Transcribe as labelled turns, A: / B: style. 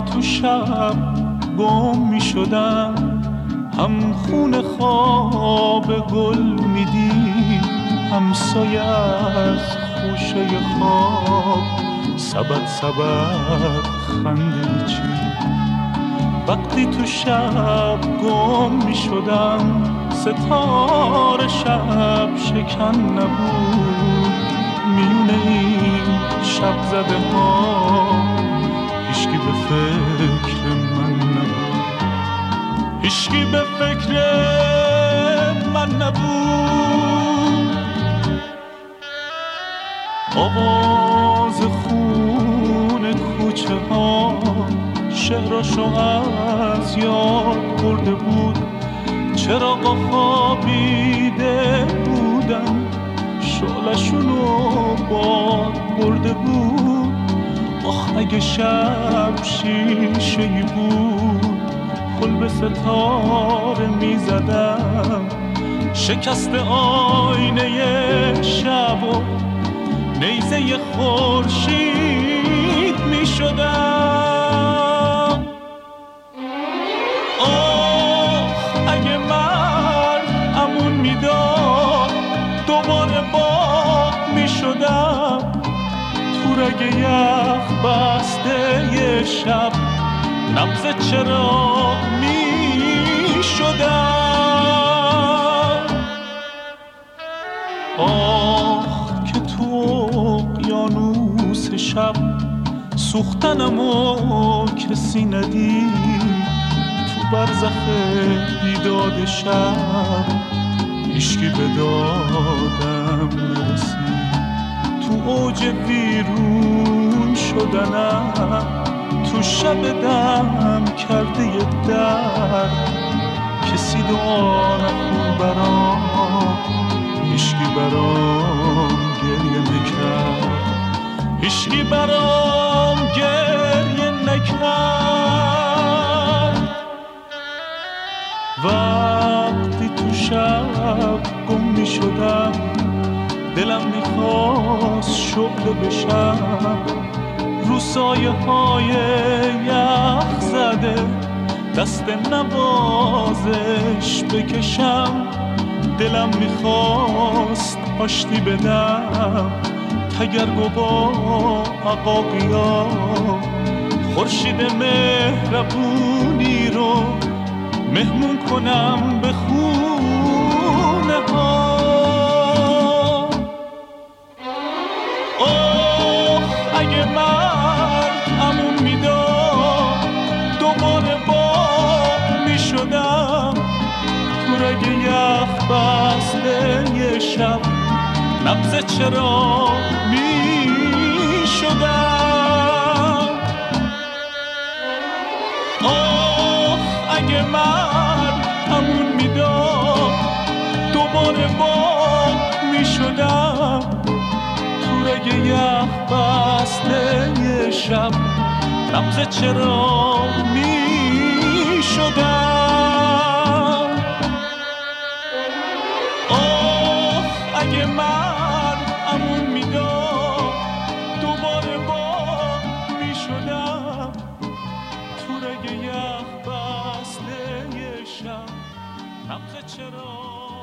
A: تو شب گم می شدم، هم خون خواب گل می دید، هم سایه از خوشه خواب سبد خنده چید. وقتی تو شب گم می شدم، ستاره شب شکن نبود، میونه این شب زده ها هیچکی به فکر من نبود، هیچکی به فکر من نبود. آواز خون کوچه ها شهرشو از یاد برده بود، چراغا خوابیده بودن، شعله‌شونو باد برده بود. آخ اگه شب شیشه‌ای بود، پل به ستاره میزدم، شکست آینه شب و نیزه خورشید میشدم. آخ اگه مرد امون میداد، دوباره باد میشدم، تو رگ یخ بسته ی شب نبض چراغ میشدم. آخ که تو اقیانوس شب سوختنمو کسی ندید، تو برزخ بیداد شب هیچکی به دادم نرسید. تو اوج ویرون شدنم، تو شب دم کرده ی درد، کسی دعا نکن برام، هیچکی برام گریه نکرد، هیچکی برام گریه نکرد. وقتی تو شب گم می شدم، دلم میخواست شعله بشم، رو سایه های یخ زده دست نوازش بکشم. دلم میخواست آشتی بدم تگرگ با عقاقیا، خورشید مهربونی رو مهمون کنم به خونه ها. آخ اگه مرد امون میداد، دوباره باد میشدم، تو رگ یخ بسته ی شب نبض چراغ میشدم. آخ اگه مرد امون میداد، دوباره باد میشدم، تو رگ یخ بسته ی شب نبض چراغ میشدم. آخ اگه مرد امون میداد، دوباره باد میشدم، تو رگ یخ بسته ی شب نبض چراغ